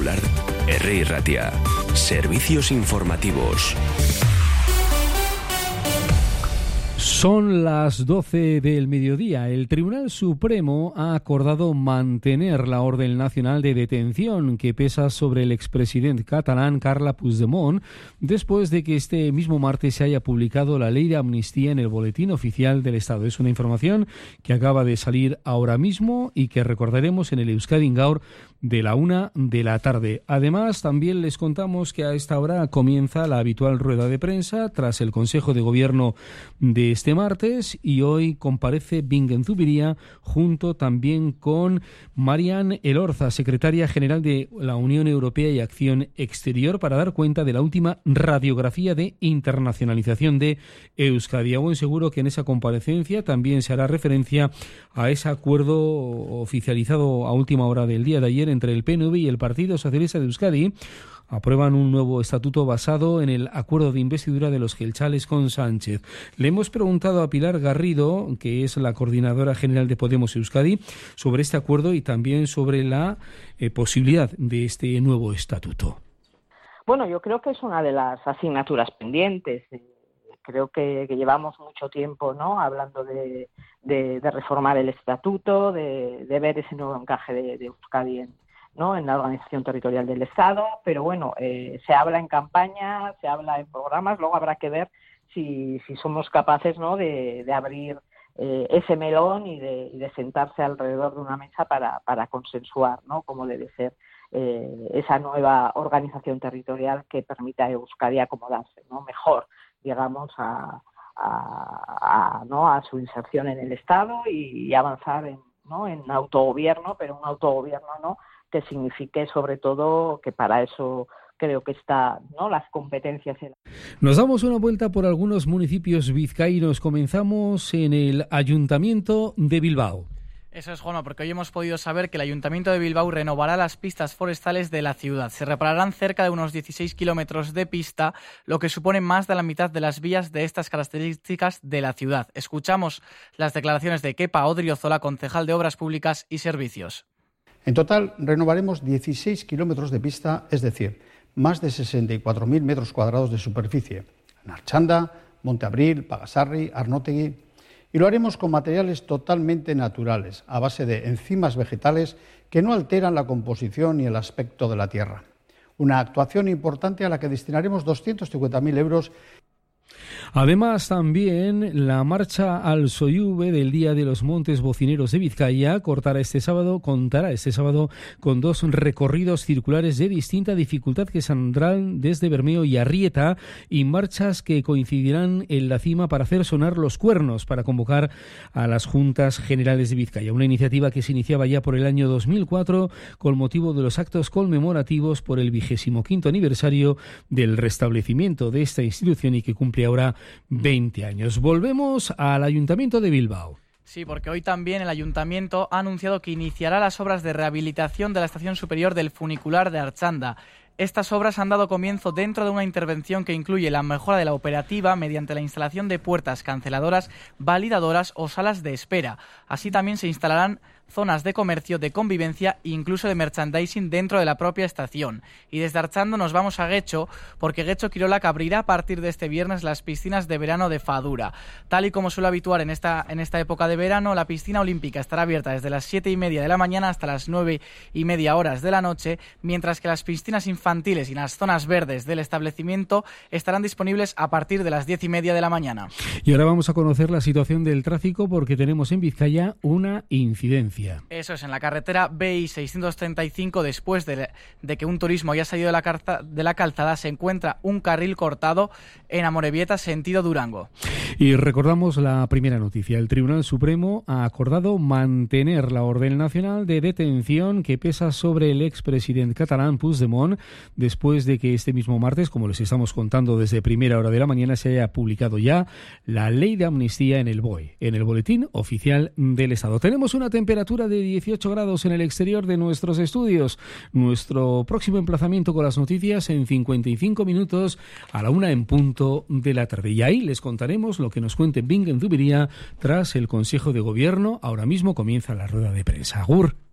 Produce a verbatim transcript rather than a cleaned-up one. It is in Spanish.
Popular, Herri y Ratia. Servicios informativos. Son las doce del mediodía. El Tribunal Supremo ha acordado mantener la orden nacional de detención que pesa sobre el expresidente catalán Carles Puigdemont después de que este mismo martes se haya publicado la ley de amnistía en el Boletín Oficial del Estado. Es una información que acaba de salir ahora mismo y que recordaremos en el Euskadi Gaur de la una de la tarde. Además, también les contamos que a esta hora comienza la habitual rueda de prensa tras el Consejo de Gobierno de este martes, y hoy comparece Bingen Zubiría junto también con Marian Elorza, secretaria general de la Unión Europea y Acción Exterior, para dar cuenta de la última radiografía de internacionalización de Euskadi. A buen seguro que en esa comparecencia también se hará referencia a ese acuerdo oficializado a última hora del día de ayer entre el P N V y el Partido Socialista de Euskadi. Aprueban un nuevo estatuto basado en el acuerdo de investidura de los Jeltzales con Sánchez. Le hemos preguntado a Pilar Garrido, que es la coordinadora general de Podemos Euskadi, sobre este acuerdo y también sobre la eh, posibilidad de este nuevo estatuto. Bueno, yo creo que es una de las asignaturas pendientes. Creo que, que llevamos mucho tiempo, ¿no?, hablando de, de, de reformar el estatuto, de, de ver ese nuevo encaje de, de Euskadi en ¿no? en la organización territorial del Estado, pero bueno, eh, se habla en campaña, se habla en programas, luego habrá que ver si, si somos capaces, ¿no?, de, de abrir eh, ese melón y de, y de sentarse alrededor de una mesa para, para consensuar, ¿no?, cómo debe ser eh, esa nueva organización territorial que permita a Euskadi acomodarse, ¿no?, mejor, digamos, a, a, a, ¿no? a su inserción en el Estado y, y avanzar en, ¿no? en autogobierno, pero un autogobierno, ¿no?, que signifique sobre todo que para eso creo que está, ¿no?, las competencias. En... Nos damos una vuelta por algunos municipios vizcaínos. Comenzamos en el Ayuntamiento de Bilbao. Eso es, Juanma, porque hoy hemos podido saber que el Ayuntamiento de Bilbao renovará las pistas forestales de la ciudad. Se repararán cerca de unos dieciséis kilómetros de pista, lo que supone más de la mitad de las vías de estas características de la ciudad. Escuchamos las declaraciones de Kepa Odriozola, concejal de Obras Públicas y Servicios. En total, renovaremos dieciséis kilómetros de pista, es decir, más de sesenta y cuatro mil metros cuadrados de superficie, en Archanda, Monte Abril, Pagasarri, Arnotegui, y lo haremos con materiales totalmente naturales, a base de enzimas vegetales que no alteran la composición ni el aspecto de la tierra. Una actuación importante a la que destinaremos doscientos cincuenta mil euros. Además, también la marcha al Soyube del Día de los Montes Bocineros de Vizcaya cortará este sábado, contará este sábado con dos recorridos circulares de distinta dificultad que saldrán desde Bermeo y Arrieta, y marchas que coincidirán en la cima para hacer sonar los cuernos para convocar a las Juntas Generales de Vizcaya. Una iniciativa que se iniciaba ya por el año dos mil cuatro con motivo de los actos conmemorativos por el vigésimo quinto aniversario del restablecimiento de esta institución y que cumple ahora veinte años. Volvemos al Ayuntamiento de Bilbao. Sí, porque hoy también el Ayuntamiento ha anunciado que iniciará las obras de rehabilitación de la estación superior del funicular de Archanda. Estas obras han dado comienzo dentro de una intervención que incluye la mejora de la operativa mediante la instalación de puertas canceladoras, validadoras o salas de espera. Así también se instalarán zonas de comercio, de convivencia e incluso de merchandising dentro de la propia estación. Y desde Archanda nos vamos a Guecho, porque Guecho Kirolak abrirá a partir de este viernes las piscinas de verano de Fadura. Tal y como suele habituar en esta, en esta época de verano, la piscina olímpica estará abierta desde las siete y media de la mañana hasta las nueve y media horas de la noche, mientras que las piscinas infantiles y las zonas verdes del establecimiento estarán disponibles a partir de las diez y media de la mañana. Y ahora vamos a conocer la situación del tráfico, porque tenemos en Vizcaya una incidencia. Eso es, en la carretera B I seiscientos treinta y cinco, después de, de que un turismo haya salido de la, carta, de la calzada, se encuentra un carril cortado en Amorebieta, sentido Durango. Y recordamos la primera noticia. El Tribunal Supremo ha acordado mantener la orden nacional de detención que pesa sobre el expresidente catalán Puigdemont, después de que este mismo martes, como les estamos contando desde primera hora de la mañana, se haya publicado ya la ley de amnistía en el B O E, en el Boletín Oficial del Estado. Tenemos una temperatura de dieciocho grados en el exterior de nuestros estudios. Nuestro próximo emplazamiento con las noticias en cincuenta y cinco minutos a la una en punto de la tarde. Y ahí les contaremos lo que nos cuente Bingen Zubiría tras el Consejo de Gobierno. Ahora mismo comienza la rueda de prensa. Agur.